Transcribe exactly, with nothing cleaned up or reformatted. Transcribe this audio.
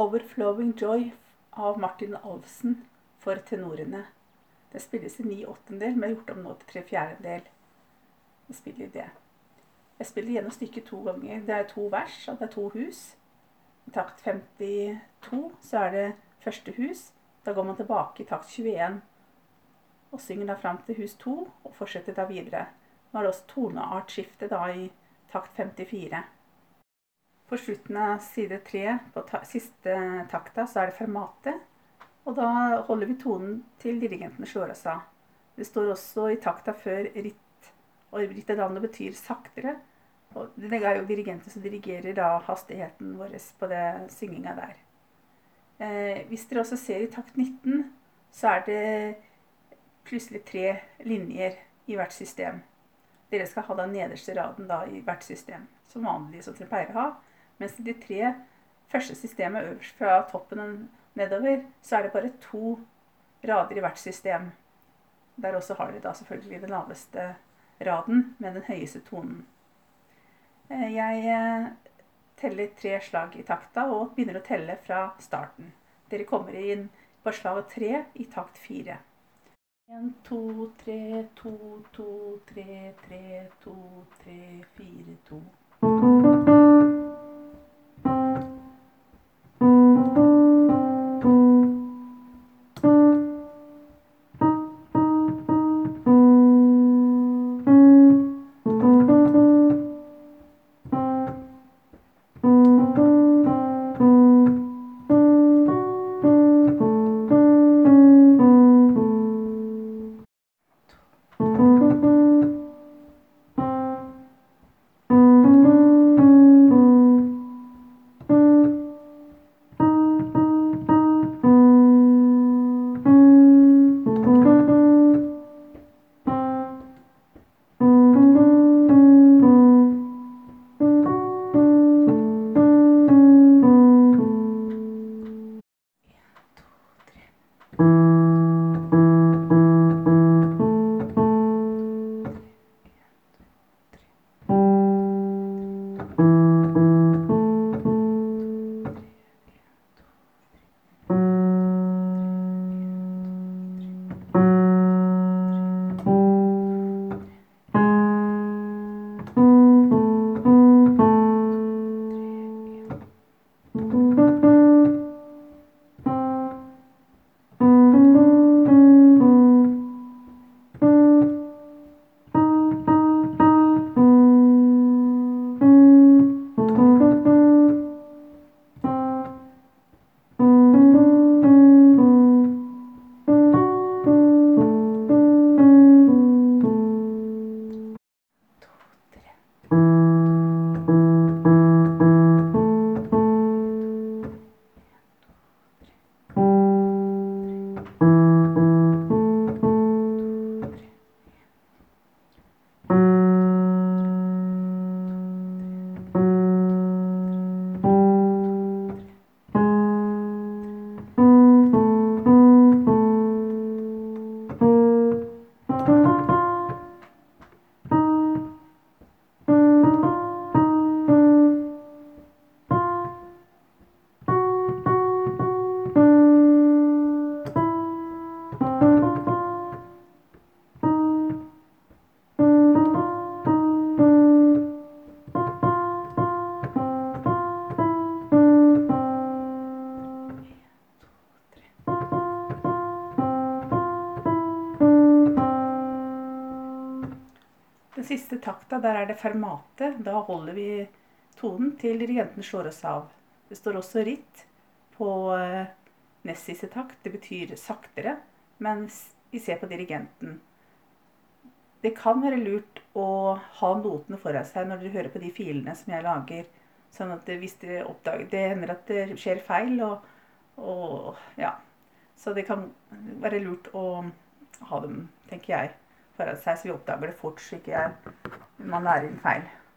Overflowing Joy av Martin Olsen for tenorene. Det spilles i ni åttendel, men jeg har gjort om nå til tre fjerdendel. Jeg spiller det. Jeg spiller gjennom stykket to ganger. Det er to vers, og det er to hus. I takt femtito så er det første hus. Da går man tilbake i takt tjueen, og synger da frem til hus to, og fortsetter da videre. Nå er det også toneartskifte da i takt femtifire. På slutten av side tre, på ta siste takta, så er det fermate, og da holder vi tonen til dirigenten slår oss av. Det står også i takta før ritt, og rittedavnet betyr saktere, og det er jo dirigenten som dirigerer da hastigheten vår på det synginga der. Eh, hvis dere også ser i takt nitten, så er det plutselig tre linjer i hvert system. Dere skal ha den nederste raden da i hvert system, som vanlig som dere pleier å ha. Mens i de tre første systemet øverst fra toppen og nedover, så er det bare to rader i hvert system. Der også har dere da selvfølgelig den laveste raden med den høyeste tonen. Jeg teller tre slag i takta og begynner å telle fra starten. Dere kommer inn på slag tre i takt fire. En, to, tre, to, to, tre, tre, to, tre, fire, to. Den siste takta, der er det fermate. Da holder vi tonen til dirigenten slår oss av. Det står også ritt på nest siste takt. Det betyr saktere, mens vi ser på dirigenten. Det kan være lurt å ha notene foran seg når dere hører på de filene som jeg lager. Sånn at hvis dere oppdager, det hender at det skjer feil, og, og ja. Så det kan være lurt å ha dem, tenker jeg, foran seg, så vi oppdager det fort, så ikke man lærer inn feil.